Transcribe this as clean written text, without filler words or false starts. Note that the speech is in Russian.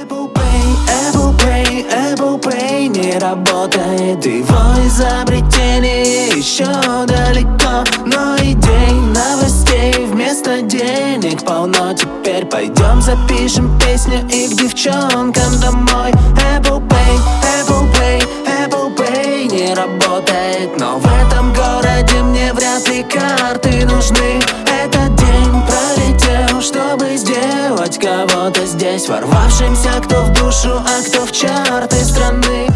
Apple Pay не работает. Его изобретение еще далеко, но идей, новостей вместо денег полно. Теперь пойдем запишем песню и к девчонкам домой. Apple Pay не работает, но в этом городе мне вряд ли карты нужны. Этот день пролетел, чтобы сделать кого-то здесь ворвавшимся, кто в душу, а кто в чарты страны.